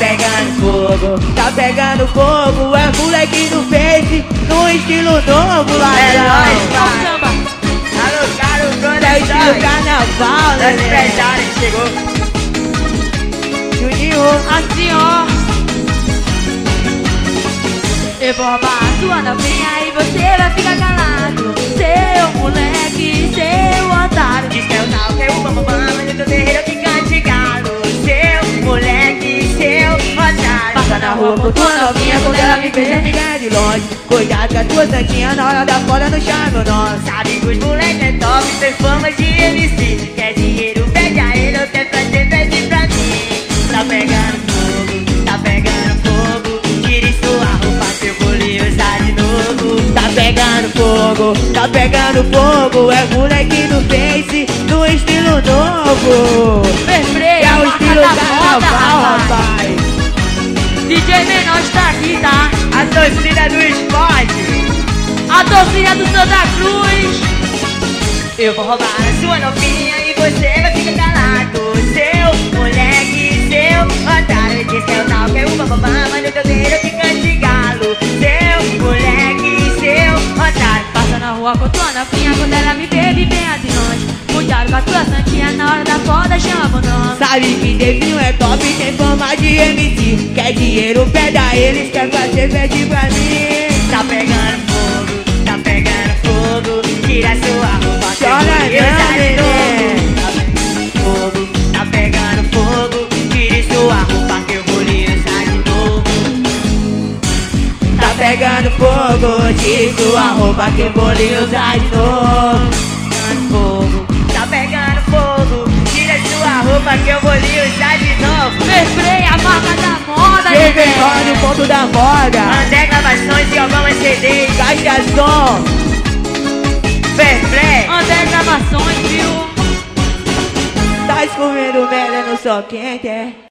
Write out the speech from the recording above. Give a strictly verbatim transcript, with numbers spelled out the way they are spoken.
pegando fogo, tá pegando fogo. É moleque do Face, no estilo novo, ladrão. É nóis, samba. Alô, caro, Bruno, É estilo carnaval, né? Os empresários chegou. Juninho, Assim, ó. Eu vou roubar a sua novinha e você vai ficar calado. Seu moleque, seu otário. Diz que é o tal, que é o bambambam, mas eu tô terreiro que cante galo. Seu moleque, seu otário. passa na rua com tua novinha, quando ela me vê, fica de longe. Cuidado com a tua santinha, na hora da foda não chama o nome. Sabe que os moleque é top, tem fama de M C. Quer dinheiro, pede a ele, ou quer prazer, pede pra mim. Tá pegando fogo, tá pegando fogo. Tire sua roupa que eu vou lhe usar de novo. Tá pegando fogo, tá pegando fogo. É moleque do Face, no estilo novo. Perfreio, É o estilo carnaval, rapaz. D J Menor está aqui, tá? A torcida do esporte, a torcida do Santa Cruz. Eu vou roubar a sua novinha e você vai ficar calado. Seu moleque, seu otário. Diz que é o tal, que é o bababá, mas no teu dedo que cante galo. Seu moleque, seu otário. Passa na rua com tua novinha, quando ela me bebe bem de longe. Cuidado com a tua santinha, na hora da foda chama o nome. Sabe que Devinho é top, tem fama de M C. Quer dinheiro, pede a eles, quer fazer, pede pra mim. Tá pegando fogo, tá pegando fogo. Tira sua roupa, chora eu não, já de neném. novo. Tá pegando fogo, tá pegando fogo. Tire sua roupa que eu vou lhe usar de novo. Tá pegando fogo, tire sua roupa que eu vou lhe usar de novo. Pegando fogo, tá pegando fogo. Tira sua roupa que eu vou lhe usar de novo. Perfrei a marca da moda, Quem vem no ponto da moda, André Gravações e algumas C Ds. Caixa Som, Perfrei, André Gravações, viu? tá escorrendo merda no sol quente, é?